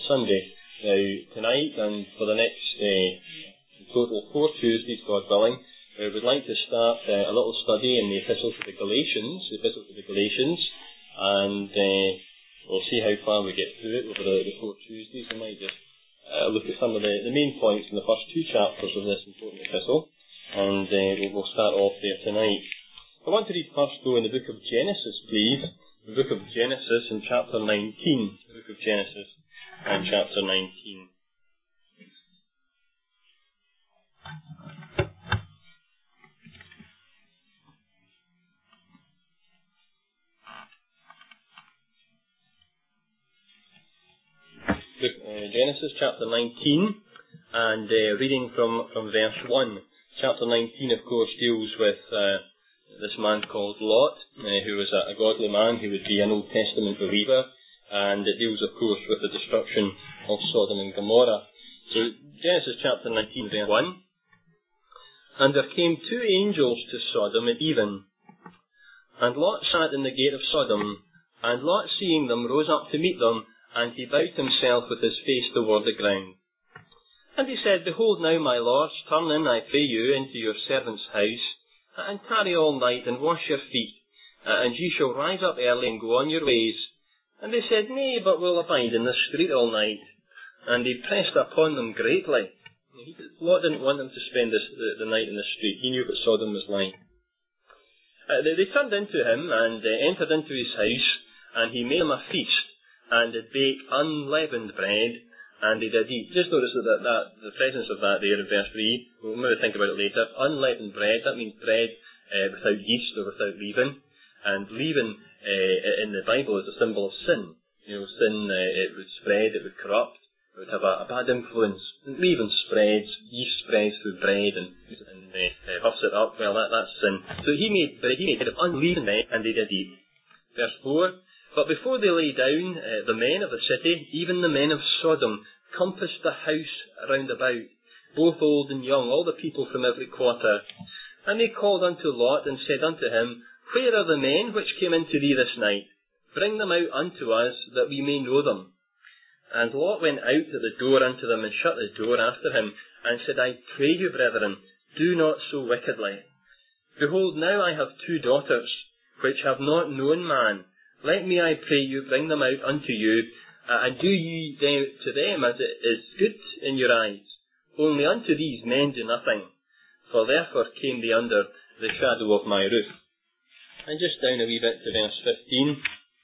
Sunday. Now, tonight and for the next total 4 Tuesdays, God willing, we would like to start a little study in the Epistle to the Galatians, and we'll see how far we get through it over the 4 Tuesdays. We might just look at some of the main points in the first 2 chapters of this important epistle, and we'll start off there tonight. I want to read first, though, in the book of Genesis, please. The book of Genesis in chapter 19. The book of Genesis and chapter 19. Genesis chapter 19, and reading from verse 1. Chapter 19, of course, deals with this man called Lot, who was a godly man. He would be an Old Testament believer, and it deals, of course, with the destruction of Sodom and Gomorrah. So, Genesis chapter 19, verse 1. And there came 2 angels to Sodom at even, and Lot sat in the gate of Sodom, and Lot, seeing them, rose up to meet them, and he bowed himself with his face toward the ground. And he said, Behold now, my lords, turn in, I pray you, into your servant's house, and tarry all night, and wash your feet, and ye shall rise up early and go on your ways. And they said, Nay, but we'll abide in the street all night. And he pressed upon them greatly. Lot didn't want them to spend the night in the street. He knew what Sodom was like. They turned into him, and entered into his house, and he made them a feast, and did bake unleavened bread, and they did eat. Just notice that the presence of that there in verse 3, we'll maybe think about it later. Unleavened bread, that means bread without yeast or without leaven. And leaven in the Bible is a symbol of sin. You know, sin, it would spread, it would corrupt, it would have a bad influence. And leaven spreads, yeast spreads through bread, and puffs it up. Well, that's sin. So he made bread of unleavened bread, and they did eat. Verse 4, But before they lay down, the men of the city, even the men of Sodom, compassed the house round about, both old and young, all the people from every quarter. And they called unto Lot, and said unto him, Where are the men which came into thee this night? Bring them out unto us, that we may know them. And Lot went out at the door unto them, and shut the door after him, and said, I pray you, brethren, do not so wickedly. Behold, now I have 2 daughters, which have not known man. Let me, I pray you, bring them out unto you, and do ye to them as it is good in your eyes. Only unto these men do nothing, for therefore came they under the shadow of my roof. And just down a wee bit to verse 15.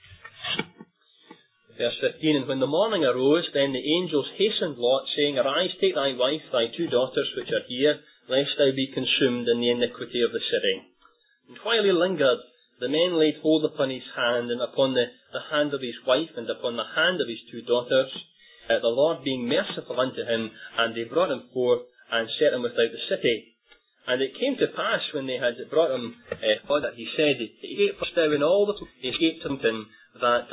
Verse 15, And when the morning arose, then the angels hastened Lot, saying, Arise, take thy wife, thy 2 daughters which are here, lest thou be consumed in the iniquity of the city. And while he lingered, the men laid hold upon his hand, and upon the hand of his wife, and upon the hand of his 2 daughters, the Lord being merciful unto him, and they brought him forth, and set him without the city. And it came to pass, when they had brought him forth, that he said, Escape thou in all the escape tempting, lest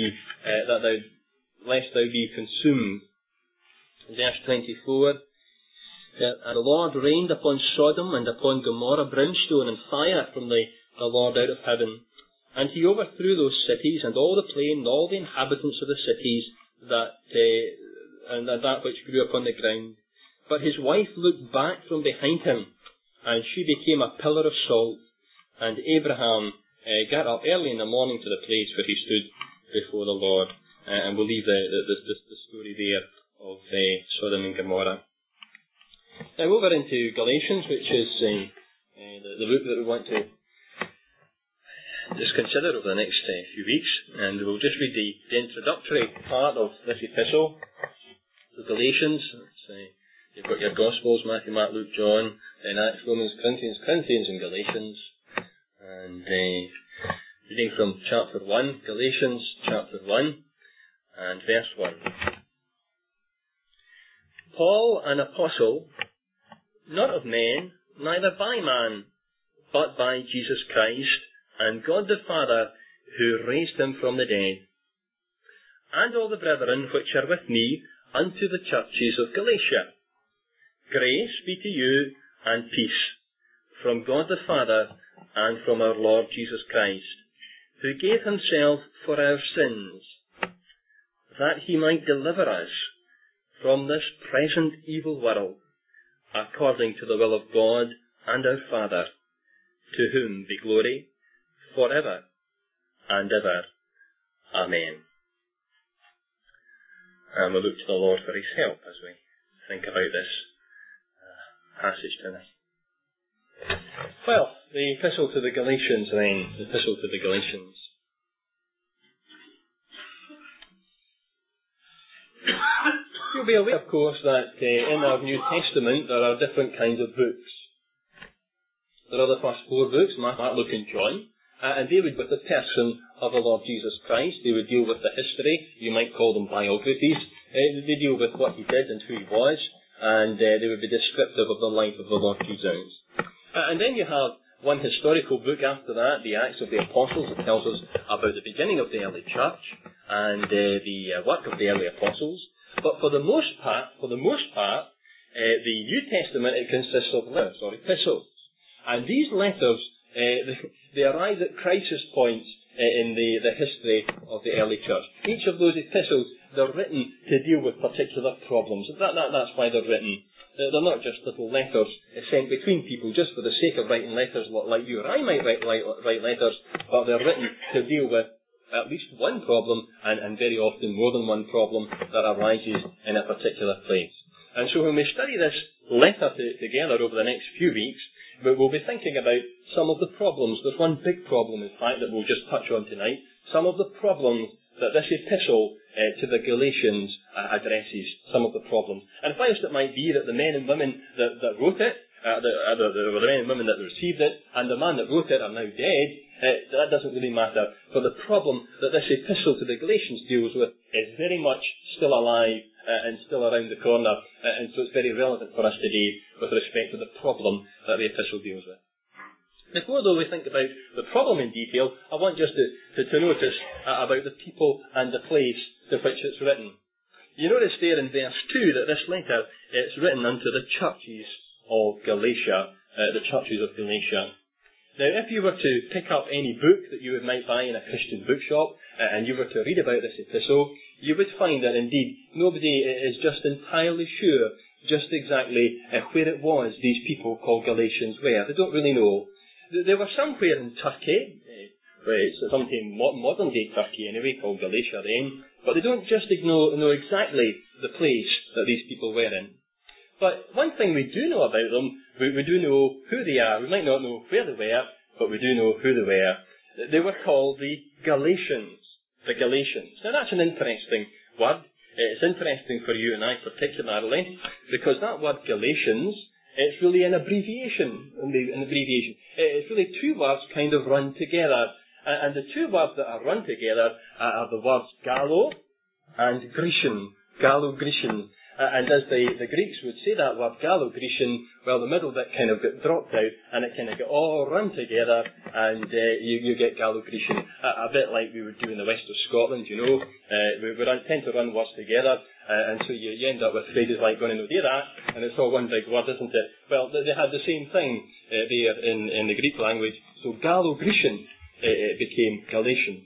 thou be consumed. Verse 24, And the Lord rained upon Sodom and upon Gomorrah brimstone and fire from the Lord out of heaven. And he overthrew those cities, and all the plain, and all the inhabitants of the cities, and that which grew upon the ground. But his wife looked back from behind him, and she became a pillar of salt. And Abraham got up early in the morning to the place where he stood before the Lord. And we'll leave the story there of Sodom and Gomorrah. Now over into Galatians, which is the book that we want to just consider over the next few weeks, and we'll just read the introductory part of this epistle. So Galatians, you've got your Gospels, Matthew, Mark, Luke, John, then Acts, Romans, Corinthians and Galatians, and reading from chapter 1, Galatians chapter 1 and verse 1. Paul, an apostle, not of men, neither by man, but by Jesus Christ, and God the Father, who raised him from the dead, and all the brethren which are with me unto the churches of Galatia. Grace be to you, and peace, from God the Father, and from our Lord Jesus Christ, who gave himself for our sins, that he might deliver us from this present evil world, according to the will of God and our Father, to whom be glory forever and ever. Amen. And we look to the Lord for his help as we think about this passage tonight. Well, the Epistle to the Galatians then, the Epistle to the Galatians. You'll be aware, of course, that in our New Testament there are different kinds of books. There are the first four books, Mark, Luke and John, and they would, with the person of the Lord Jesus Christ, they would deal with the history, you might call them biographies. They deal with what he did and who he was, and they would be descriptive of the life of the Lord Jesus. And then you have one historical book after that, the Acts of the Apostles, that tells us about the beginning of the early church and the work of the early apostles. But for the most part, the New Testament, it consists of epistles. And these letters, they arise at crisis points in the history of the early church. Each of those epistles, they're written to deal with particular problems. That's why they're written. They're not just little letters sent between people just for the sake of writing letters like you or I might write letters, but they're written to deal with at least one problem, and very often more than one problem that arises in a particular place. And so when we study this letter together over the next few weeks, we'll be thinking about some of the problems. There's one big problem, in fact, that we'll just touch on tonight. Some of the problems that this epistle to the Galatians addresses, some of the problems. And whilst it might be that the men and women that wrote it, the men and women that received it, and the man that wrote it are now dead, that doesn't really matter. For the problem that this epistle to the Galatians deals with is very much still alive and still around the corner, and so it's very relevant for us today with respect to the problem that the epistle deals with. Before, though, we think about the problem in detail, I want just to notice about the people and the place to which it's written. You notice there in verse 2 that this letter, it's written unto the churches of Galatia, the churches of Galatia. Now, if you were to pick up any book that you might buy in a Christian bookshop, and you were to read about this epistle, you would find that indeed nobody is just entirely sure just exactly where it was these people called Galatians were. They don't really know. They were somewhere in Turkey, something modern day Turkey anyway, called Galatia then, but they don't just know exactly the place that these people were in. But one thing we do know about them, we do know who they are. We might not know where they were, but we do know who they were. They were called the Galatians. The Galatians. Now that's an interesting word. It's interesting for you and I particularly, because that word Galatians, it's really an abbreviation. It's really two words kind of run together. And the two words that are run together are the words Gallo and Grecian. Gallo-Grecian. And as the Greeks would say that word Gallo-Grecian, well, the middle bit kind of got dropped out, and it kind of got all run together, and you get Gallo-Grecian. A bit like we would do in the west of Scotland, you know. We tend to run words together, and so you end up with phrases like going to do that, and it's all one big word, isn't it? Well, they had the same thing there in the Greek language. So Gallo-Grecian became Galatian.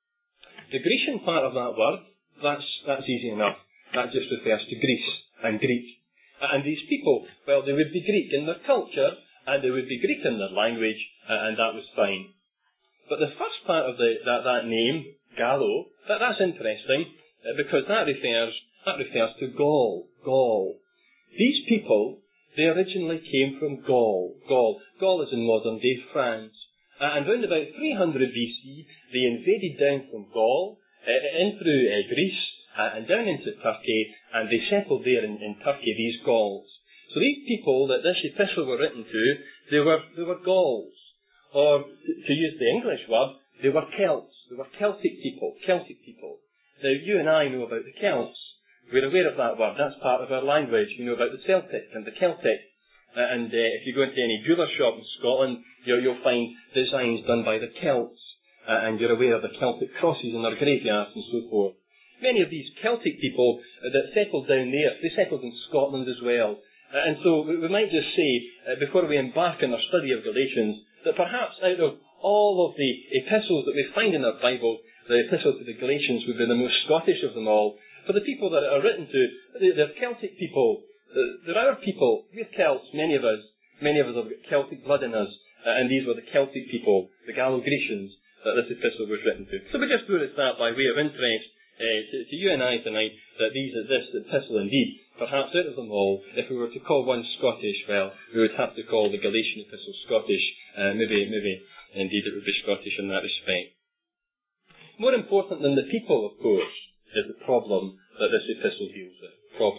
The Grecian part of that word, that's easy enough. That just refers to Greece and Greek. And these people, well, they would be Greek in their culture, and they would be Greek in their language, and that was fine. But the first part of that name, Gallo, that's interesting, because that refers to Gaul. Gaul. These people, they originally came from Gaul. Gaul is in modern day France. And around about 300 BC, they invaded down from Gaul, in through Greece, and down into Turkey, and they settled there in Turkey, these Gauls. So these people that this epistle were written to, they were Gauls. Or, to use the English word, they were Celts. They were Celtic people. Now, you and I know about the Celts. We're aware of that word. That's part of our language. You know about the Celtic and the Celtic. And if you go into any jeweller shop in Scotland, you'll find designs done by the Celts. And you're aware of the Celtic crosses in their graveyards and so forth. Many of these Celtic people that settled down there, they settled in Scotland as well. And so we might just say, before we embark on our study of Galatians, that perhaps out of all of the epistles that we find in our Bible, the epistle to the Galatians would be the most Scottish of them all. For the people that are written to, they're Celtic people. They're our people. We're Celts, many of us. Many of us have got Celtic blood in us. And these were the Celtic people, the Gallo-Grecians, that this epistle was written to. So we just notice that by way of interest to you and I tonight, that this epistle indeed, perhaps out of them all, if we were to call one Scottish, well, we would have to call the Galatian epistle Scottish. Maybe indeed it would be Scottish in that respect. More important than the people, of course, is the problem that this epistle deals with.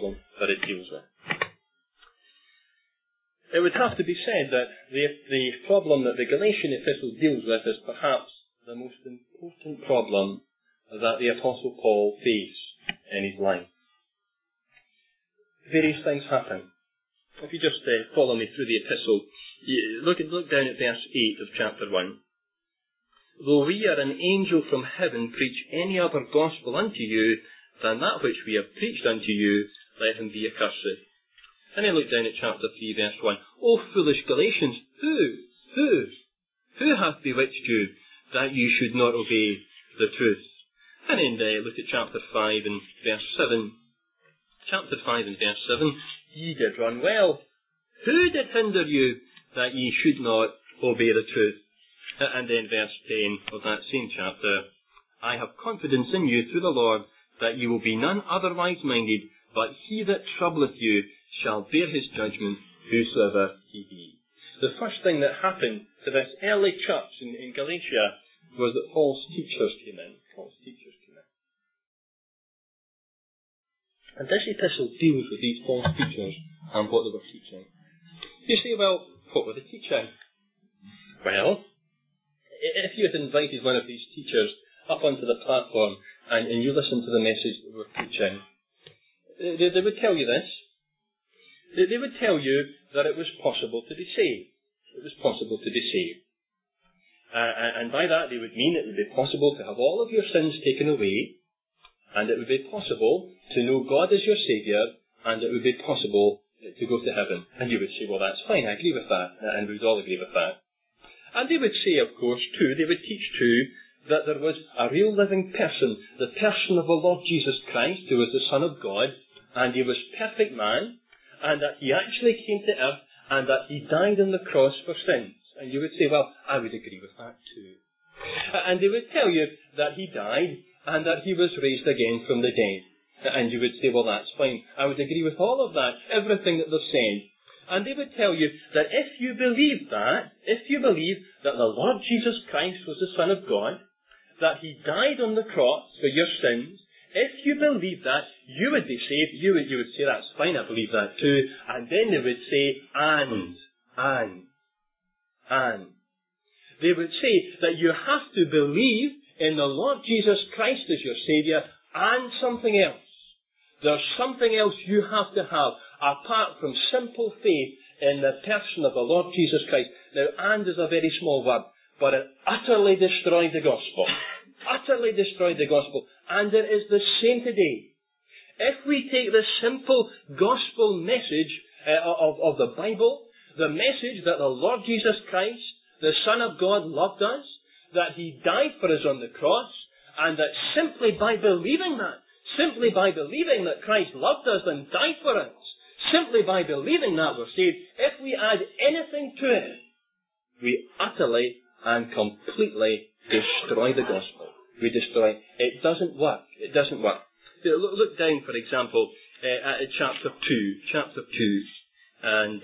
It would have to be said that the problem that the Galatian epistle deals with is perhaps the most important problem that the Apostle Paul faced in his life. Various things happen. If you just follow me through the epistle, look down at verse 8 of chapter 1. Though we are an angel from heaven preach any other gospel unto you than that which we have preached unto you, let him be accursed. And then look down at chapter 3, verse 1. O foolish Galatians, who hath bewitched you that you should not obey the truth? And then look at chapter 5 and verse 7. Chapter 5 and verse 7. Ye did run well. Who did hinder you that ye should not obey the truth? And then verse 10 of that same chapter. I have confidence in you through the Lord that you will be none otherwise minded, but he that troubleth you shall bear his judgment, whosoever he be. The first thing that happened to this early church in Galatia was that false teachers came in. And this epistle deals with these false teachers and what they were teaching. You say, well, what were they teaching? Well, if you had invited one of these teachers up onto the platform and you listened to the message that they were preaching, they would tell you this. They would tell you that it was possible to be saved. It was possible to be saved. And by that they would mean it would be possible to have all of your sins taken away, and it would be possible to know God as your Saviour, and it would be possible to go to heaven. And you would say, well, that's fine, I agree with that, and we would all agree with that. And they would say, of course, too, they would teach too, that there was a real living person, the person of the Lord Jesus Christ, who was the Son of God, and he was perfect man, and that he actually came to earth, and that he died on the cross for sins. And you would say, well, I would agree with that too. And they would tell you that he died, and that he was raised again from the dead. And you would say, well, that's fine. I would agree with all of that, everything that they've said. And they would tell you that if you believe that the Lord Jesus Christ was the Son of God, that he died on the cross for your sins, if you believe that, you would be saved. You would say, that's fine, I believe that too. And then they would say, and. They would say that you have to believe in the Lord Jesus Christ as your Saviour and something else. There's something else you have to have apart from simple faith in the person of the Lord Jesus Christ. Now, and is a very small word, but it utterly destroyed the gospel. Utterly destroyed the gospel. And it is the same today. If we take the simple gospel message of the Bible, the message that the Lord Jesus Christ, the Son of God, loved us, that he died for us on the cross, and that simply by believing that Christ loved us and died for us, simply by believing that we're saved, if we add anything to it, we utterly and completely destroy the gospel. We destroy it. It doesn't work. It doesn't work. Look down, for example, at chapter 2, and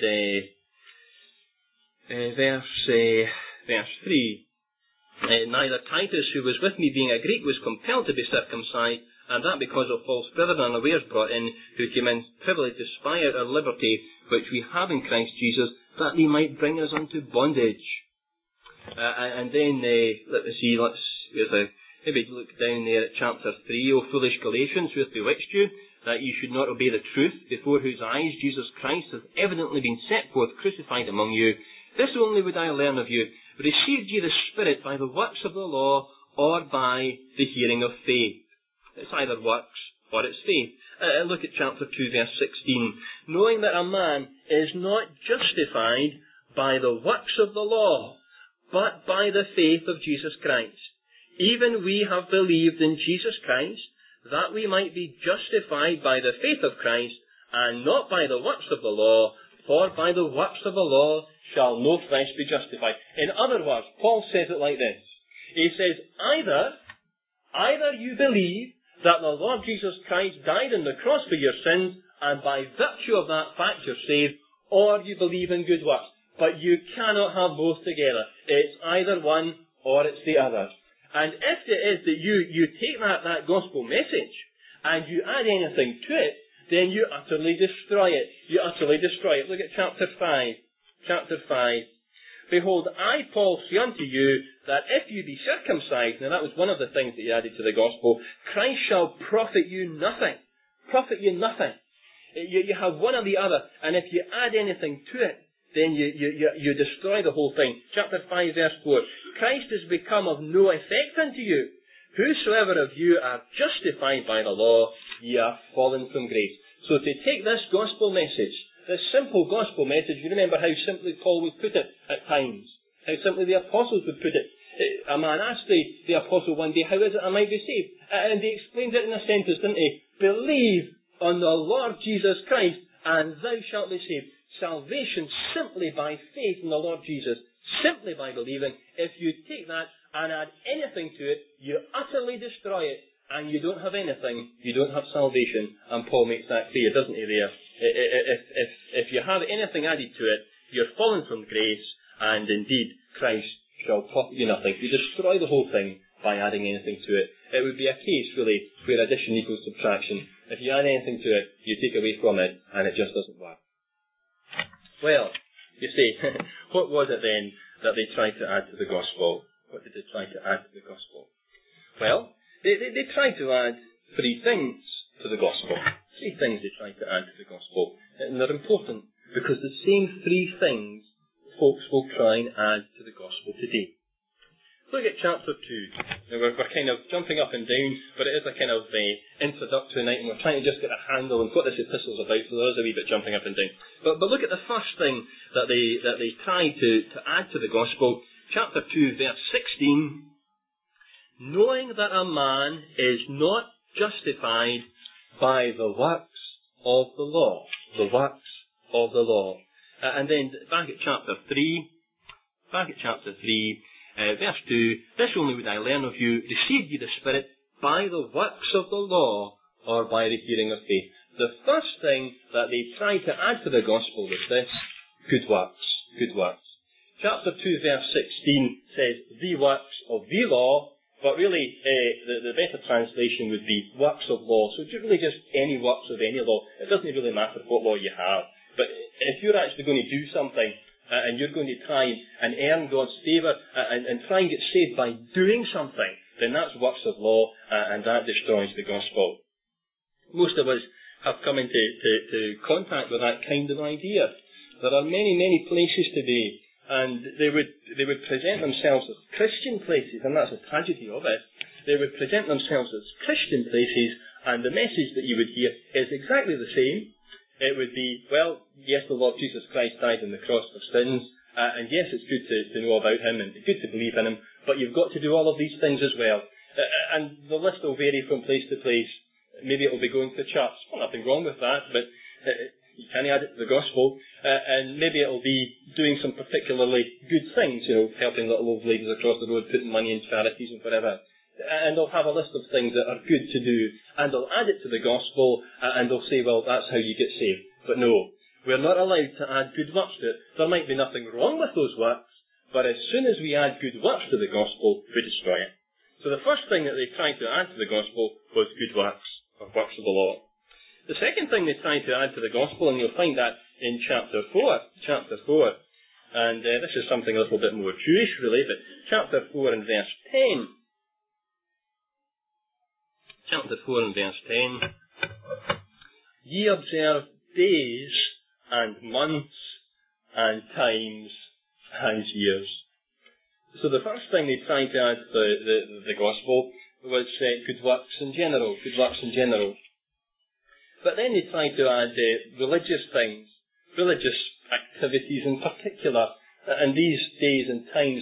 verse 3. Neither Titus, who was with me being a Greek, was compelled to be circumcised, and that because of false brethren unawares brought in, who came in privily to spy out our liberty, which we have in Christ Jesus, that they might bring us unto bondage. And then, maybe look down there at chapter 3. O foolish Galatians, who hath bewitched you, that ye should not obey the truth, before whose eyes Jesus Christ hath evidently been set forth crucified among you. This only would I learn of you. Received ye the Spirit by the works of the law, or by the hearing of faith? It's either works or it's faith. Look at chapter 2, verse 16. Knowing that a man is not justified by the works of the law, but by the faith of Jesus Christ. even we have believed in Jesus Christ, that we might be justified by the faith of Christ, and not by the works of the law, for by the works of the law shall no flesh be justified. In other words, Paul says it like this. He says, either you believe that the Lord Jesus Christ died on the cross for your sins, and by virtue of that fact you're saved, or you believe in good works. But you cannot have both together. It's either one or it's the other. And if it is that you take that gospel message and you add anything to it, then you utterly destroy it. You utterly destroy it. Look at chapter 5. Chapter 5. Behold, I, Paul, say unto you, that if you be circumcised, now that was one of the things that he added to the gospel, Christ shall profit you nothing. Profit you nothing. You have one or the other, and if you add anything to it, then you destroy the whole thing. Chapter 5, verse 4. Christ is become of no effect unto you. Whosoever of you are justified by the law, ye are fallen from grace. So to take this gospel message, this simple gospel message, you remember how simply Paul would put it at times. How simply the apostles would put it. A man asked the apostle one day, how is it I might be saved? And he explained it in a sentence, didn't he? Believe on the Lord Jesus Christ, and thou shalt be saved. Salvation simply by faith in the Lord Jesus, simply by believing. If you take that and add anything to it, you utterly destroy it, and you don't have anything, you don't have salvation. And Paul makes that clear, doesn't he, there? If you have anything added to it, you're fallen from grace, and indeed Christ shall profit you nothing. You destroy the whole thing by adding anything to it. It would be a case, really, where addition equals subtraction. If you add anything to it, you take away from it, and it just doesn't work. Well, you see, what was it then that they tried to add to the gospel? What did they try to add to the gospel? Well, they tried to add three things to the gospel. Three things they tried to add to the gospel. And they're important because the same three things folks will try and add to the gospel today. Look at chapter 2. Now we're kind of jumping up and down, but it is a kind of introductory night, and we're trying to just get a handle on what this epistle's about, so there is a wee bit jumping up and down. But look at the first thing that they tried to add to the gospel. Chapter 2, verse 16. Knowing that a man is not justified by the works of the law. The works of the law. And then back at chapter 3, verse 2, this only would I learn of you, receive ye the Spirit by the works of the law, or by the hearing of faith. The first thing that they tried to add to the gospel was this, good works, good works. Chapter 2, verse 16 says, the works of the law, but really the better translation would be works of law. So it's really just any works of any law. It doesn't really matter what law you have. But if you're actually going to do something, and you're going to try and earn God's favour and try and get saved by doing something, then that's works of law, and that destroys the gospel. Most of us have come into contact with that kind of idea. There are many, many places today, and they would present themselves as Christian places, and that's the tragedy of it. They would present themselves as Christian places, and the message that you would hear is exactly the same. It would be, well, yes, the Lord Jesus Christ died on the cross for sins, and yes, it's good to know about him and good to believe in him, but you've got to do all of these things as well. And the list will vary from place to place. Maybe it'll be going to church. Well, nothing wrong with that, but you can add it to the gospel. And maybe it'll be doing some particularly good things, helping little old ladies across the road, putting money in charities and whatever. And they'll have a list of things that are good to do, and they'll add it to the gospel, and they'll say, well, that's how you get saved. But no, we're not allowed to add good works to it. There might be nothing wrong with those works, but as soon as we add good works to the gospel, we destroy it. So the first thing that they tried to add to the gospel was good works, or works of the law. The second thing they tried to add to the gospel, and you'll find that in chapter 4, and this is something a little bit more Jewish, really, but chapter 4 and verse 10. Chapter 4 and verse 10. Ye observe days and months and times and years. So the first thing they tried to add to the gospel was good works in general, good works in general. But then they tried to add religious things, religious activities in particular, and these days and times that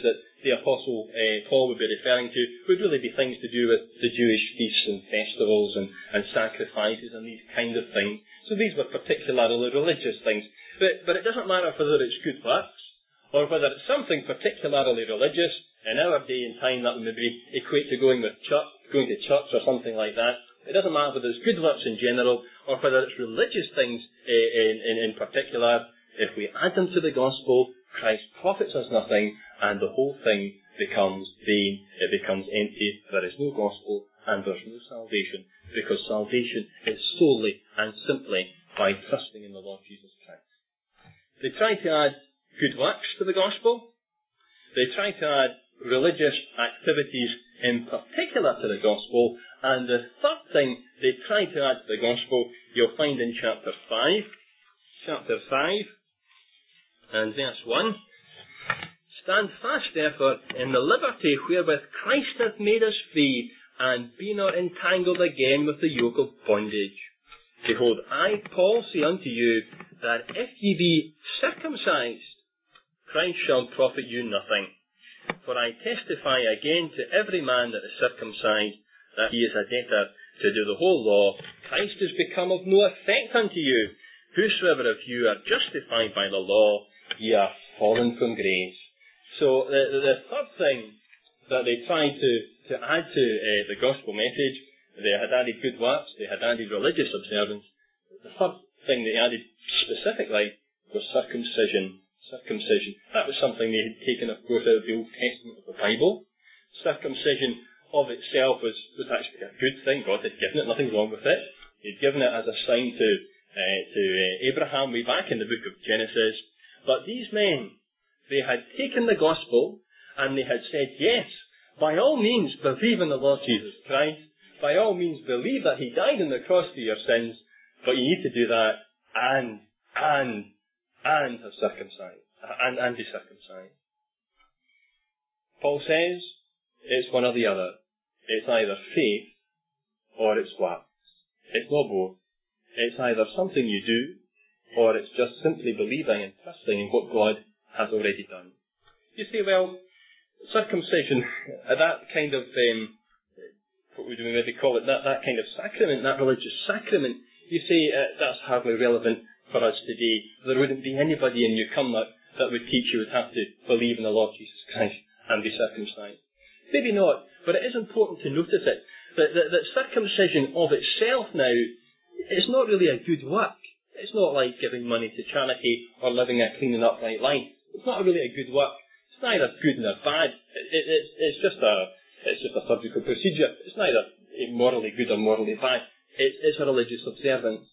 the Apostle Paul would be referring to would really be things to do with the Jewish feasts and festivals and sacrifices and these kind of things. So these were particularly religious things. But it doesn't matter whether it's good works or whether it's something particularly religious. In our day and time, that would maybe equate to going to church or something like that. It doesn't matter whether it's good works in general or whether it's religious things in particular. If we add them to the gospel, Christ profits us nothing, and the whole thing becomes vain. It becomes empty. There is no gospel, and there's no salvation, because salvation is solely and simply by trusting in the Lord Jesus Christ. They try to add good works to the gospel. They try to add religious activities in particular to the gospel. And the third thing they try to add to the gospel, you'll find in chapter 5. Chapter 5 and verse 1. Stand fast, therefore, in the liberty wherewith Christ hath made us free, and be not entangled again with the yoke of bondage. Behold, I, Paul, say unto you, that if ye be circumcised, Christ shall profit you nothing. For I testify again to every man that is circumcised, that he is a debtor to do the whole law. Christ is become of no effect unto you. Whosoever of you are justified by the law, ye are fallen from grace. So the third thing that they tried to add to the gospel message, they had added good works, they had added religious observance. The third thing they added specifically was circumcision. That was something they had taken, of course, out of the Old Testament of the Bible. Circumcision of itself was actually a good thing. God had given it, nothing wrong with it. He'd given it as a sign to Abraham way back in the book of Genesis. But these men, they had taken the gospel and they had said, yes, by all means believe in the Lord Jesus Christ. By all means believe that he died on the cross for your sins. But you need to do that and have circumcised. And be circumcised. Paul says, it's one or the other. It's either faith or it's works. It's not both. It's either something you do, or it's just simply believing and trusting in what God has already done. You say, well, circumcision, that kind of, what would we maybe call it, that kind of sacrament, that religious sacrament, you say that's hardly relevant for us today. There wouldn't be anybody in Newcombe that would teach you would have to believe in the Lord Jesus Christ and be circumcised. Maybe not, but it is important to notice it, that circumcision of itself now, it's not really a good work. It's not like giving money to charity or living a clean and upright life. It's not really a good work. It's neither good nor bad. It's just a surgical procedure. It's neither morally good or morally bad. It's a religious observance.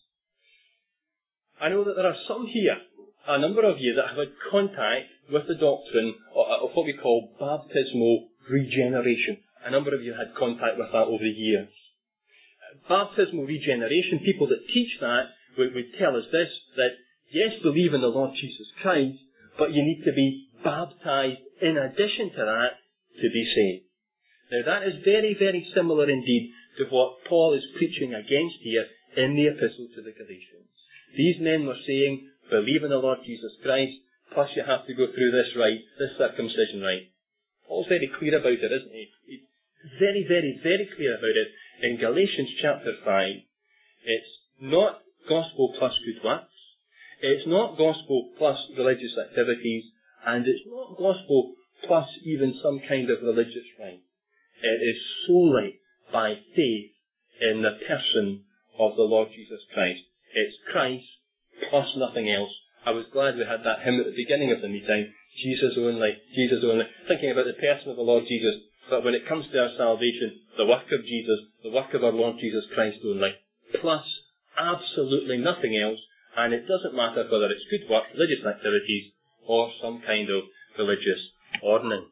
I know that there are some here, a number of you, that have had contact with the doctrine of what we call baptismal regeneration. A number of you had contact with that over the years. Baptismal regeneration, people that teach that would tell us this, that yes, believe in the Lord Jesus Christ, but you need to be baptized in addition to that to be saved. Now that is very, very similar indeed to what Paul is preaching against here in the Epistle to the Galatians. These men were saying, believe in the Lord Jesus Christ, plus you have to go through this rite, this circumcision rite. Paul's very clear about it, isn't he? He's very, very, very clear about it. In Galatians chapter 5, it's not gospel plus good works, it's not gospel plus religious activities, and it's not gospel plus even some kind of religious rite. It is solely by faith in the person of the Lord Jesus Christ. It's Christ plus nothing else. I was glad we had that hymn at the beginning of the meeting, Jesus only, thinking about the person of the Lord Jesus. But when it comes to our salvation, the work of Jesus, the work of our Lord Jesus Christ only, plus absolutely nothing else, and it doesn't matter whether it's good work, religious activities, or some kind of religious ordinance.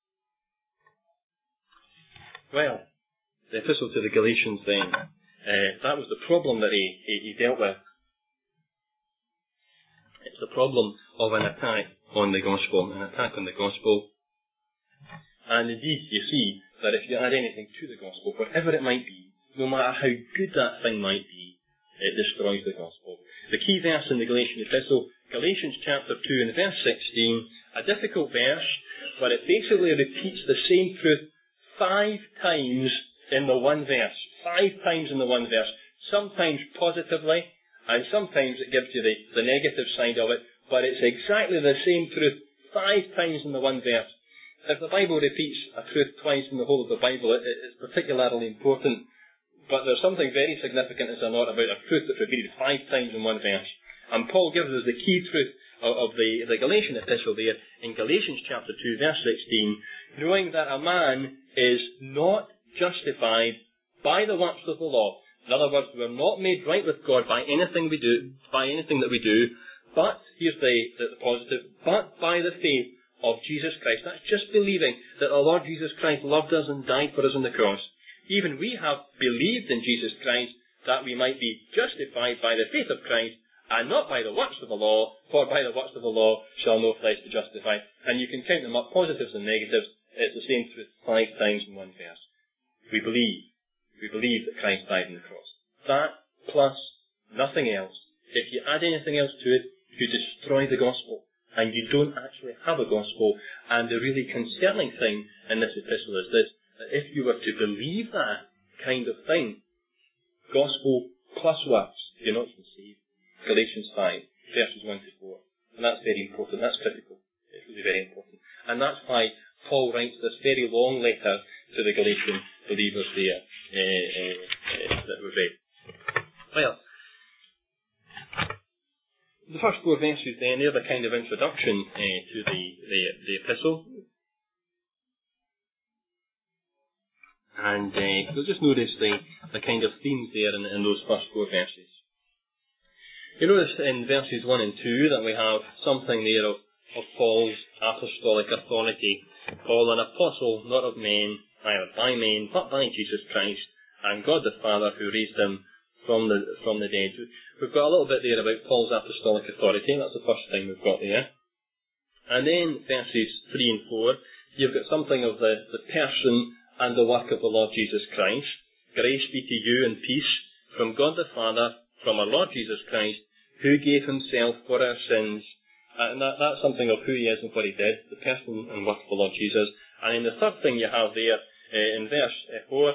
Well, the Epistle to the Galatians then, that was the problem that he dealt with. It's the problem of an attack on the gospel, And indeed, you see that if you add anything to the gospel, whatever it might be, no matter how good that thing might be, it destroys the gospel. The key verse in the Galatian epistle, Galatians chapter 2 and verse 16, a difficult verse, but it basically repeats the same truth 5 times in the one verse. 5 times in the one verse. Sometimes positively, and sometimes it gives you the negative side of it, but it's exactly the same truth 5 times in the one verse. If the Bible repeats a truth twice in the whole of the Bible, it's particularly important. But there's something very significant, is there not, about a truth that's repeated 5 times in one verse. And Paul gives us the key truth of the Galatian epistle there in Galatians chapter 2 verse 16, knowing that a man is not justified by the works of the law. In other words, we're not made right with God by anything we do, but, here's the positive, but by the faith of Jesus Christ. That's just believing that the Lord Jesus Christ loved us and died for us on the cross. Even we have believed in Jesus Christ that we might be justified by the faith of Christ and not by the works of the law, for by the works of the law shall no flesh be justified. And you can count them up, positives and negatives. It's the same truth 5 times in one verse. We believe that Christ died on the cross. That plus nothing else. If you add anything else to it, you destroy the gospel. And you don't actually have a gospel. And the really concerning thing in this epistle is this, that if you were to believe that kind of thing, gospel plus works, you're not even saved. Galatians 5, verses 1 to 4. And that's very important. That's critical. It's really very important. And that's why Paul writes this very long letter to the Galatian believers there that we've read. Well, the first 4 verses then, they're the kind of introduction to the epistle. And you'll just notice the kind of themes there in those first 4 verses. You notice in verses 1 and 2 that we have something there of Paul's apostolic authority. Paul, an apostle, not of men, neither by men, but by Jesus Christ, and God the Father who raised him from the dead. We've got a little bit there about Paul's apostolic authority. That's the first thing we've got there. And then verses 3 and 4, you've got something of the person and the work of the Lord Jesus Christ. Grace be to you and peace from God the Father, from our Lord Jesus Christ, who gave himself for our sins. And that's something of who he is and what he did, the person and work of the Lord Jesus. And then the third thing you have there, in verse 4,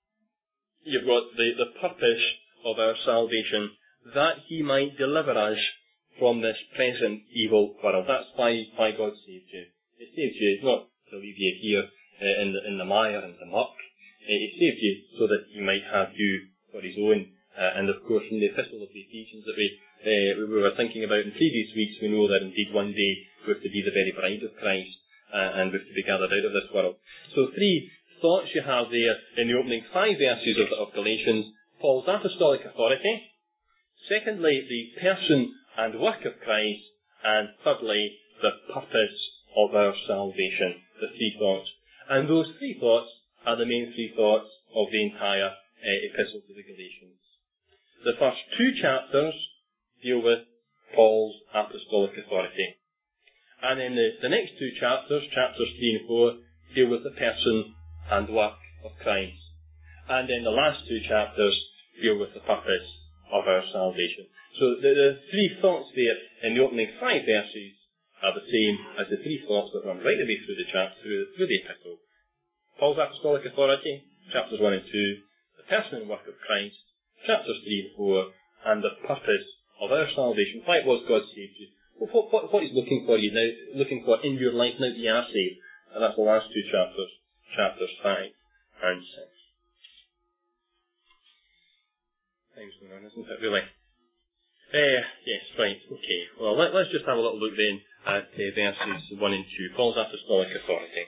you've got the purpose of our salvation, that he might deliver us from this present evil world. That's why God saved you. He saved you not to leave you here in the mire and the muck. He saved you so that he might have you for his own. And of course, in the epistle of the Ephesians that we were thinking about in previous weeks, we know that indeed one day we're to be the very bride of Christ, and we're to be gathered out of this world. So 3 thoughts you have there in the opening 5 verses of Galatians: Paul's apostolic authority, secondly, the person and work of Christ, and thirdly, the purpose of our salvation. The 3 thoughts. And those 3 thoughts are the main 3 thoughts of the entire epistle to the Galatians. The first 2 chapters deal with Paul's apostolic authority. And then the next 2 chapters, chapters 3 and 4, deal with the person and work of Christ. And then the last 2 chapters deal with the purpose of our salvation. So the 3 thoughts there in the opening 5 verses are the same as the 3 thoughts that run right away through through the epistle. Paul's apostolic authority, chapters 1 and 2, the person and work of Christ, chapters 3 and 4, and the purpose of our salvation. Why it was God saved you. What he's looking for you now, looking for in your life now that you are saved. And that's the last 2 chapters, chapters 5 and 6. Time's going on, isn't it, really? Yes, right, okay. Well, let's just have a little look then at verses 1 and 2. Paul's apostolic authority.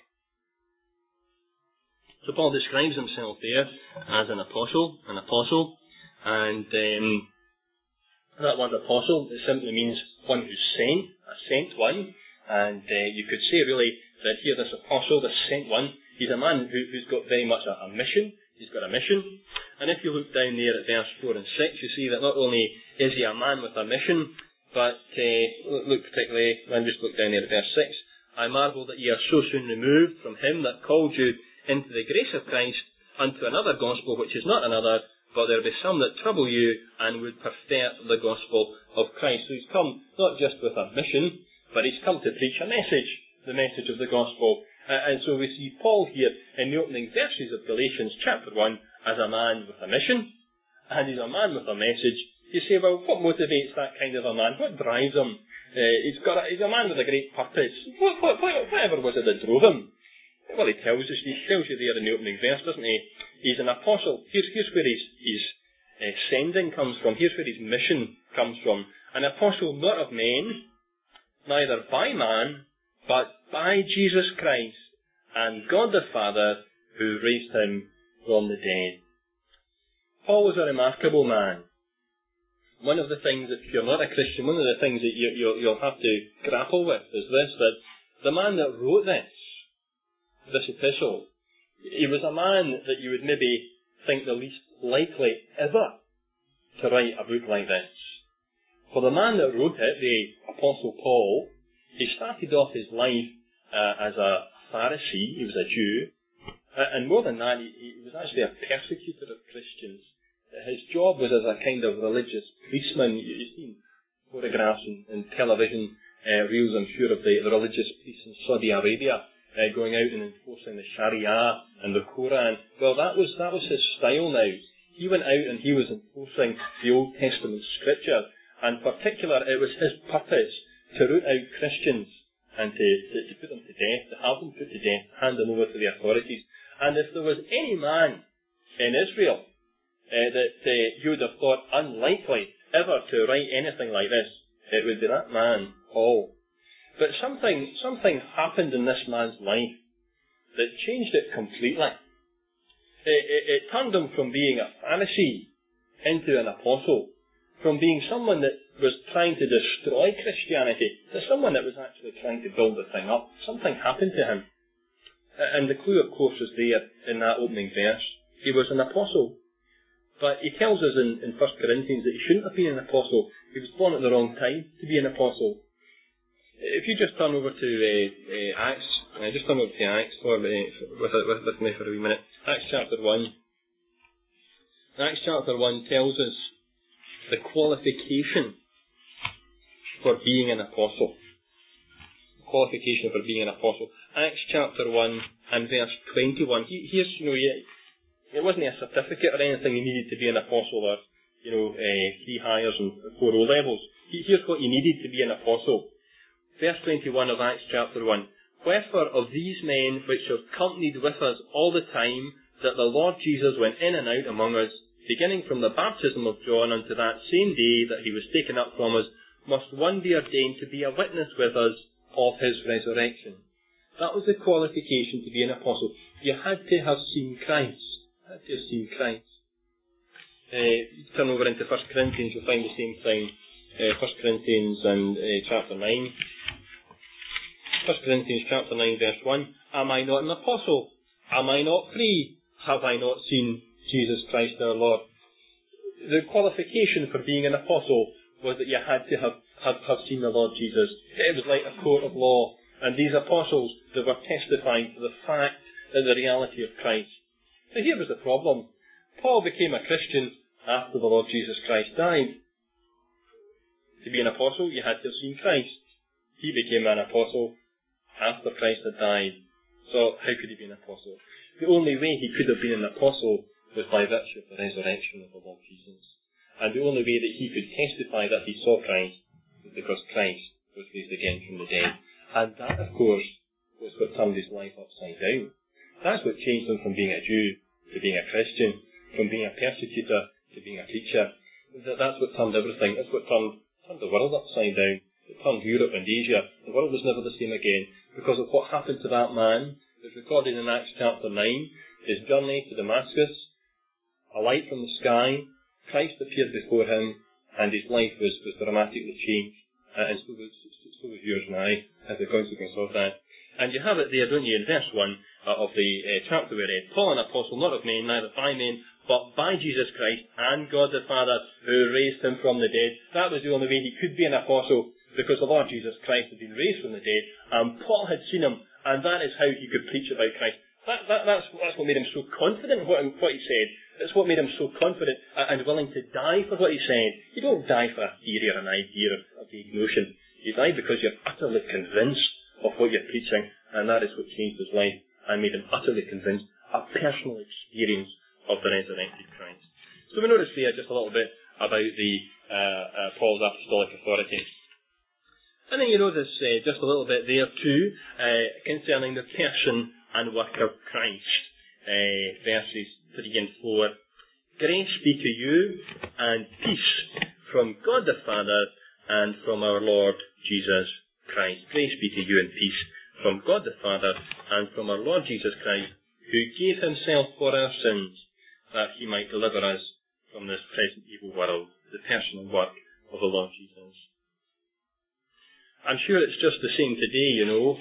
So Paul describes himself there as an apostle, and that word apostle, it simply means one who's sent, a sent one. And you could say really that here this apostle, this sent one, he's a man who's got very much a mission. He's got a mission. And if you look down there at verse 4 and 6, you see that not only is he a man with a mission, but look particularly, and just look down there at verse 6, I marvel that ye are so soon removed from him that called you into the grace of Christ unto another gospel which is not another, but there be some that trouble you and would pervert the gospel of Christ. So he's come not just with a mission, but he's come to preach a message. the message of the gospel. And so we see Paul here in the opening verses of Galatians chapter 1 as a man with a mission, and he's a man with a message. You say, well, what motivates that kind of a man? What drives him? He's a man with a great purpose. Whatever was it that drove him? Well, he tells you there in the opening verse, doesn't he? He's an apostle. Here's where his sending comes from. Here's where his mission comes from. An apostle not of men, neither by man, but by Jesus Christ and God the Father who raised him from the dead. Paul was a remarkable man. One of the things, if you're not a Christian, one of the things that you'll have to grapple with is this, that the man that wrote this epistle, he was a man that you would maybe think the least likely ever to write a book like this. For the man that wrote it, the Apostle Paul, he started off his life as a Pharisee. He was a Jew, and more than that, he was actually a persecutor of Christians. His job was as a kind of religious policeman. You've seen photographs and television reels, I'm sure, of the religious priests in Saudi Arabia going out and enforcing the Sharia and the Quran. Well, that was his style now. He went out and he was enforcing the Old Testament scripture, and in particular, it was his purpose to root out Christians and to put them to death, to have them put to death, hand them over to the authorities. And if there was any man in Israel that you would have thought unlikely ever to write anything like this, it would be that man, Paul. But something happened in this man's life that changed it completely. It turned him from being a Pharisee into an apostle, from being someone that was trying to destroy Christianity to someone that was actually trying to build the thing up. Something happened to him. And the clue, of course, is there in that opening verse. He was an apostle. But he tells us in 1 Corinthians that he shouldn't have been an apostle. He was born at the wrong time to be an apostle. If you just turn over to Acts, with me for a wee minute. Acts chapter 1. Acts chapter 1 tells us the qualification for being an apostle. Qualification for being an apostle. Acts chapter 1 and verse 21. Here's, it wasn't a certificate or anything you needed to be an apostle, or 3 hires and 4 O levels. Here's what you needed to be an apostle. Verse 21 of Acts chapter 1. Wherefore of these men which have companied with us all the time that the Lord Jesus went in and out among us, beginning from the baptism of John unto that same day that he was taken up from us, must one be ordained to be a witness with us of his resurrection. That was the qualification to be an apostle. You had to have seen Christ. Turn over into 1 Corinthians, you'll find the same thing. 1 Corinthians and chapter 9. 1 Corinthians chapter 9 verse 1. Am I not an apostle? Am I not free? Have I not seen Jesus Christ our Lord? The qualification for being an apostle was that you had to have seen the Lord Jesus. It was like a court of law. And these apostles, they were testifying to the fact and the reality of Christ. Now here was the problem. Paul became a Christian after the Lord Jesus Christ died. To be an apostle, you had to have seen Christ. He became an apostle after Christ had died. So how could he be an apostle? The only way he could have been an apostle was by virtue of the resurrection of the Lord Jesus. And the only way that he could testify that he saw Christ was because Christ was raised again from the dead. And that, of course, was what turned his life upside down. That's what changed him from being a Jew to being a Christian, from being a persecutor to being a preacher. That's what turned everything. That's what turned the world upside down. It turned Europe and Asia. The world was never the same again because of what happened to that man. It's recorded in Acts chapter 9. His journey to Damascus, a light from the sky, Christ appeared before him, and his life was dramatically changed. And so was yours and I, as a consequence of that. And you have it there, don't you, in verse 1 of the chapter we read. Paul, an apostle, not of men, neither by men, but by Jesus Christ and God the Father, who raised him from the dead. That was the only way he could be an apostle, because the Lord Jesus Christ had been raised from the dead, and Paul had seen him, and that is how he could preach about Christ. That's what made him so confident in what he said. It's what made him so confident and willing to die for what he said. You don't die for a theory or an idea or a vague notion. You die because you're utterly convinced of what you're preaching, and that is what changed his life and made him utterly convinced, a personal experience of the resurrected Christ. So we notice there just a little bit about the Paul's apostolic authority. And then you notice just a little bit there too concerning the person and work of Christ. Verses 3 and 4. Grace be to you and peace from God the Father and from our Lord Jesus Christ. Grace be to you and peace from God the Father and from our Lord Jesus Christ, who gave himself for our sins, that he might deliver us from this present evil world, the personal work of the Lord Jesus. I'm sure it's just the same today, you know.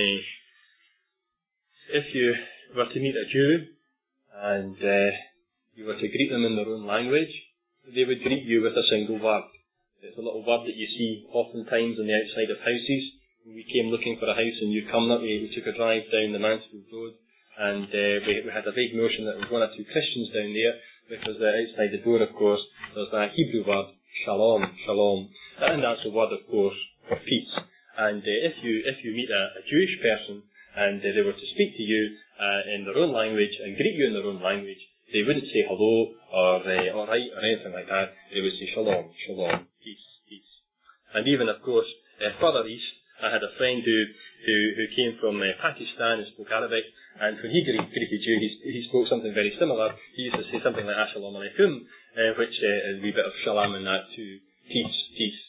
If you were to meet a Jew and you were to greet them in their own language, they would greet you with a single word. It's a little word that you see oftentimes on the outside of houses. When we came looking for a house in Newcombe, we took a drive down the Mansfield Road, and we had a vague notion that there was one or two Christians down there, because outside the door, of course, there's that Hebrew word, shalom, shalom. And that's a word, of course, for peace. And if you meet a Jewish person, and they were to speak to you in their own language and greet you in their own language, they wouldn't say hello or alright or anything like that. They would say shalom, shalom, peace, peace. And even, of course, further east, I had a friend who came from Pakistan and spoke Arabic, and when he greeted you, he spoke something very similar. He used to say something like assalamu alaikum, which is a wee bit of shalom in that too, peace, peace.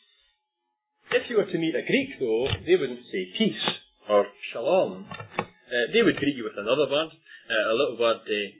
If you were to meet a Greek, though, they wouldn't say peace or shalom. They would greet you with another word, a little word,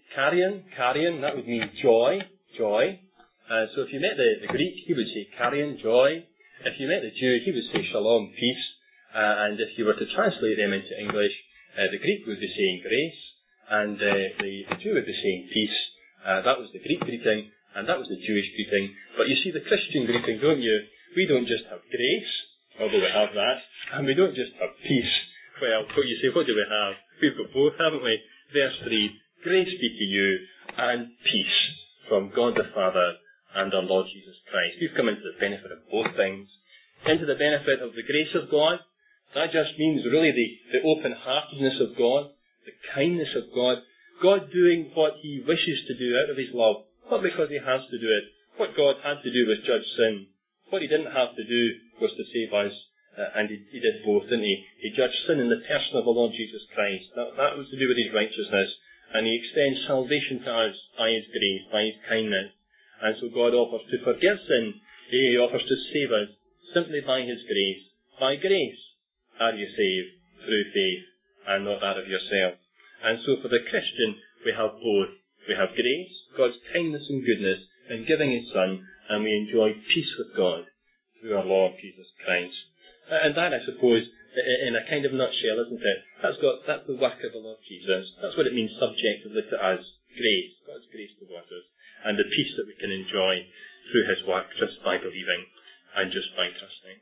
karian, that would mean joy, joy. So if you met the Greek, he would say karian, joy. If you met the Jew, he would say shalom, peace. And if you were to translate them into English, the Greek would be saying grace, and the Jew would be saying peace. That was the Greek greeting, and that was the Jewish greeting. But you see the Christian greeting, don't you? We don't just have grace, although we have that, and we don't just have peace. Well, what you say, what do we have? We've got both, haven't we? Verse 3, grace be to you and peace from God the Father and our Lord Jesus Christ. We've come into the benefit of both things. Into the benefit of the grace of God. That just means really the open-heartedness of God, the kindness of God, God doing what he wishes to do out of his love, not because he has to do it. What God had to do was judge sin. What he didn't have to do was to save us, and he did both, didn't he? He judged sin in the person of the Lord Jesus Christ. That was to do with his righteousness, and he extends salvation to us by his grace, by his kindness. And so God offers to forgive sin. He offers to save us simply by his grace. By grace are you saved through faith, and not that of yourself. And so for the Christian, we have both. We have grace, God's kindness and goodness in giving his Son, and we enjoy peace with God through our Lord Jesus Christ. And that, I suppose, in a kind of nutshell, isn't it? That's the work of the Lord Jesus. That's what it means subjectively to us. Grace, God's grace towards us, and the peace that we can enjoy through his work just by believing and just by trusting.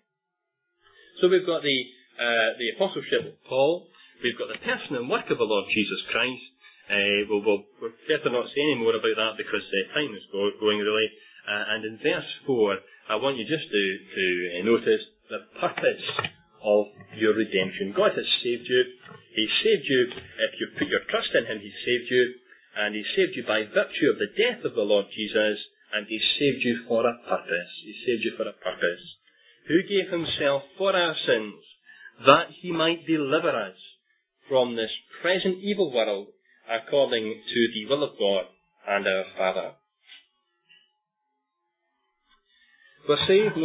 So we've got the apostleship of Paul. We've got the person and work of the Lord Jesus Christ. We'll better not say any more about that because time is going really. And in verse 4, I want you just to notice the purpose of your redemption. God has saved you. He saved you. If you put your trust in him, he saved you. And he saved you by virtue of the death of the Lord Jesus. And he saved you for a purpose. He saved you for a purpose. Who gave himself for our sins, that he might deliver us from this present evil world, according to the will of God and our Father. We're saved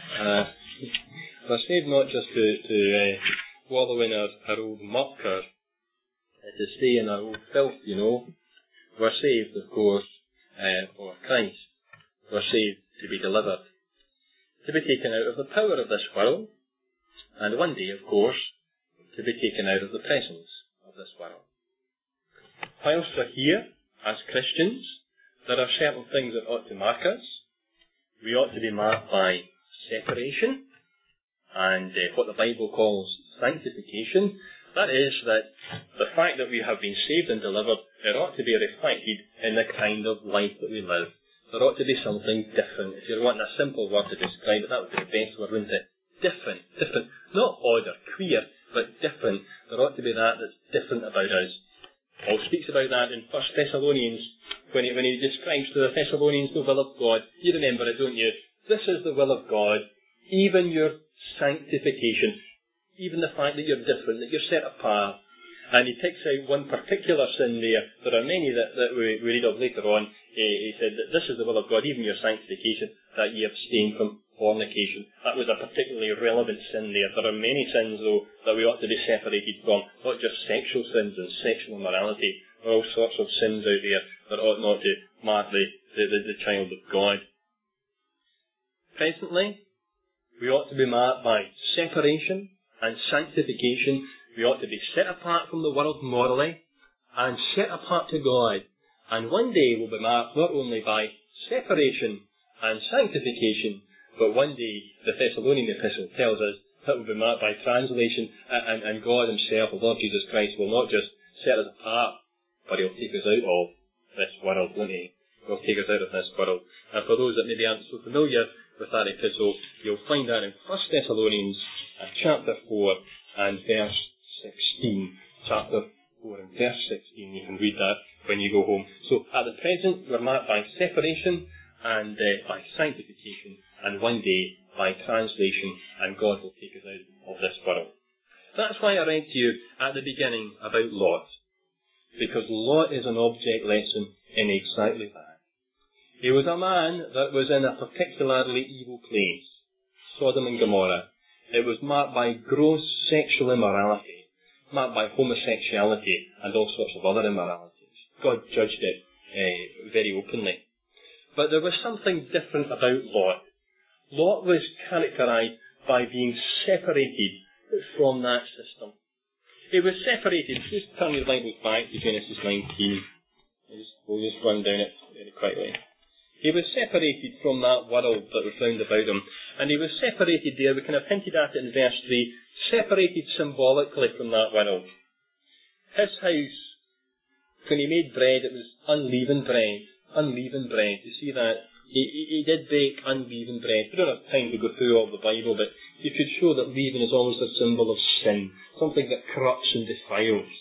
not just to wallow in our old muck or to stay in our old filth, you know. We're saved, of course, for Christ. We're saved to be delivered, to be taken out of the power of this world, and one day, of course, to be taken out of the presence of this world. Whilst we're here, as Christians, there are certain things that ought to mark us. We ought to be marked by separation and what the Bible calls sanctification. That is, that the fact that we have been saved and delivered, it ought to be reflected in the kind of life that we live. There ought to be something different. If you're wanting a simple word to describe it, that would be the best word, wouldn't it? Different. Not odd or queer, but be that that's different about us. Paul speaks about that in 1 Thessalonians, when he describes to the Thessalonians the will of God. You remember it, don't you? This is the will of God, even your sanctification, even the fact that you're different, that you're set apart. And he picks out one particular sin there. There are many that we read of later on. He said that this is the will of God, even your sanctification, that ye abstain from fornication. That was a particularly relevant sin there. There are many sins, though, that we ought to be separated from, not just sexual sins and sexual immorality. There are all sorts of sins out there that ought not to mark the child of God. Presently, we ought to be marked by separation and sanctification. We ought to be set apart from the world morally and set apart to God. And one day we'll be marked not only by separation and sanctification, but one day the Thessalonian epistle tells us that we'll be marked by translation, and God himself, the Lord Jesus Christ, will not just set us apart, but he'll take us out of this world, won't he? He'll take us out of this world. And for those that maybe aren't so familiar with that epistle, you'll find that in 1 Thessalonians chapter 4 and verse 16. Chapter 4 and verse 16. You can read that when you go home. So at the present, we're marked by separation and by sanctification, and one day by translation, and God will take us out of this world. That's why I read to you at the beginning about Lot, because Lot is an object lesson in exactly that. He was a man that was in a particularly evil place, Sodom and Gomorrah. It was marked by gross sexual immorality, marked by homosexuality and all sorts of other immoralities. God judged it very openly. But there was something different about Lot. Lot was characterized by being separated from that system. He was separated. Just turn your Bibles back to Genesis 19. We'll just run down it very quickly. He was separated from that world that was round about him. And he was separated there, we kind of hinted at it in verse 3, separated symbolically from that world. His house, when he made bread, it was unleavened bread. Unleavened bread. You see that? He did bake unleavened bread. We don't have time to go through all the Bible, but you could show that leaven is always a symbol of sin, something that corrupts and defiles.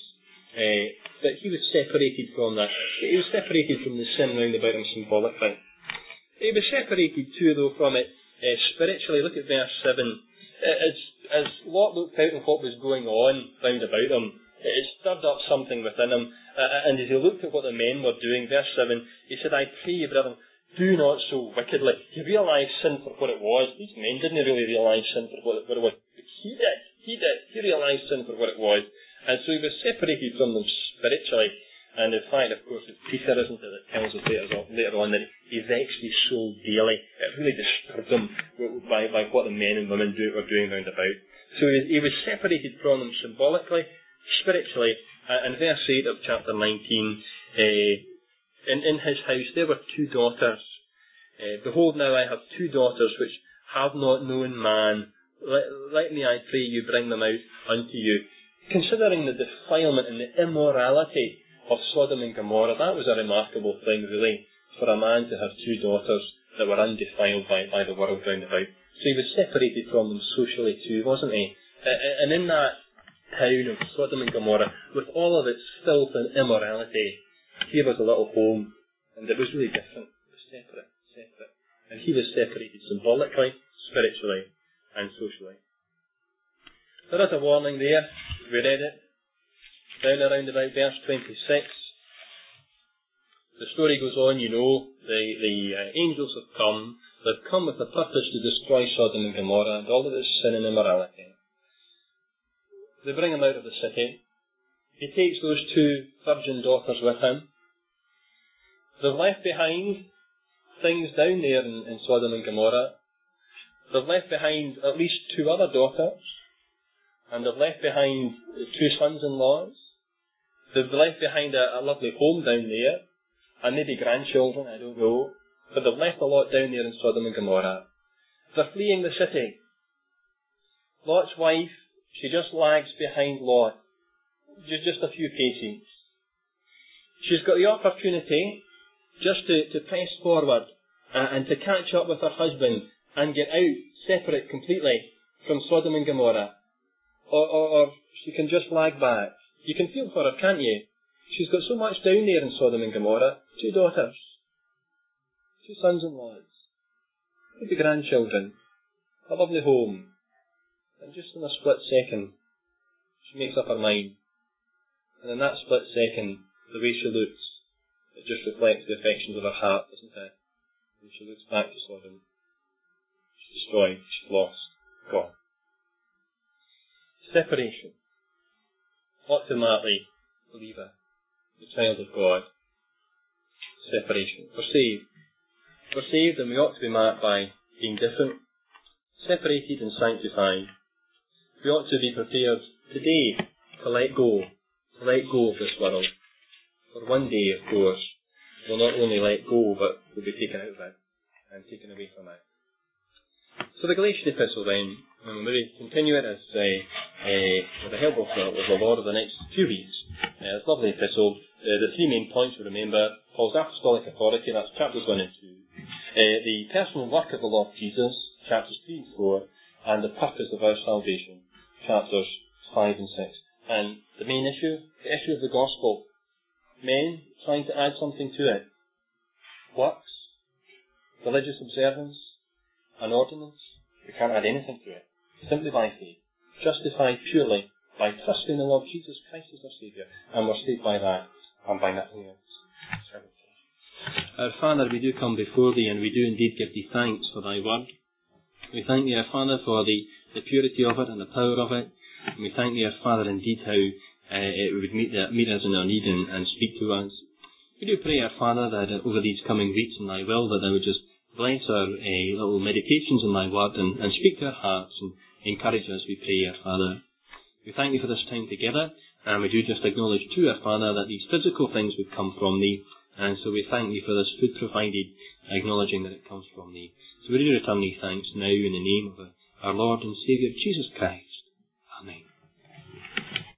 But he was separated from that. He was separated from the sin round about him symbolically. He was separated too, though, from it spiritually. Look at verse 7. As Lot looked out at what was going on round about him, it stirred up something within him. And as he looked at what the men were doing, verse 7, he said, I pray you, brethren, do not so wickedly. He realised sin for what it was. These men didn't really realise sin for what it was. But he did. He realised sin for what it was. And so he was separated from them spiritually. And in fact, of course, it's Peter, isn't it, that tells us later on that he vexed his soul daily. It really disturbed him by what the men and women were doing round about. So he was separated from them symbolically, spiritually. And verse 8 of chapter 19, in his house there were 2 daughters. Behold, now I have 2 daughters which have not known man. Let me, I pray you, bring them out unto you. Considering the defilement and the immorality of Sodom and Gomorrah, that was a remarkable thing, really, for a man to have 2 daughters that were undefiled by the world round about. So he was separated from them socially too, wasn't he? And in that town of Sodom and Gomorrah, with all of its filth and immorality, here was a little home, and it was really different. It was separate. And he was separated symbolically, spiritually, and socially. There is a warning there. We read it. Down around about verse 26. The story goes on, you know, the angels have come. They've come with the purpose to destroy Sodom and Gomorrah and all of its sin and immorality. They bring him out of the city. He takes those 2 virgin daughters with him. They've left behind things down there in Sodom and Gomorrah. They've left behind at least 2 other daughters. And they've left behind 2 sons-in-laws. They've left behind a lovely home down there. And maybe grandchildren, I don't know. But they've left a lot down there in Sodom and Gomorrah. They're fleeing the city. Lot's wife, she just lags behind Lot. Just a few paces. She's got the opportunity just to press forward and to catch up with her husband and get out, separate completely from Sodom and Gomorrah. Or she can just lag back You can feel for her, can't you? She's got so much down there in Sodom and Gomorrah. 2 daughters, 2 sons-in-laws, maybe grandchildren, a lovely home. And just in a split second, she makes up her mind. And in that split second, the way she looks, it just reflects the affections of her heart, doesn't it? When she looks back to Sodom, she's destroyed, she's lost, gone. Separation. Ultimately, believer, the child of God. Separation. We're saved. We're saved and we ought to be marked by being different, separated and sanctified. We ought to be prepared today to let go of this world. For one day, of course, we'll not only let go, but we'll be taken out of it and taken away from it. So the Galatian epistle then, and we'll maybe continue it as with the help of the Lord over the next few weeks. It's a lovely epistle. The 3 main points we remember: Paul's apostolic authority, that's chapters 1 and 2. The personal work of the Lord Jesus, chapters 3 and 4, and the purpose of our salvation, chapters 5 and 6. And the main issue, the issue of the gospel. Men trying to add something to it. Works, religious observance, an ordinance. We can't add anything to it. Simply by faith. Justified purely by trusting the Lord Jesus Christ as our Saviour. And we're saved by that and by nothing else. Our Father, we do come before Thee and we do indeed give Thee thanks for Thy word. We thank Thee, our Father, for the purity of it and the power of it. And we thank Thee, our Father, indeed how it would meet us in our need and speak to us. We do pray, our Father, that over these coming weeks in Thy will, that Thou would just bless our little meditations in Thy word and speak to our hearts and encourage us, we pray, our Father. We thank Thee for this time together, and we do just acknowledge too, our Father, that these physical things would come from Thee, and so we thank Thee for this food provided, acknowledging that it comes from Thee. So we do return Thee thanks now in the name of our Lord and Saviour Jesus Christ.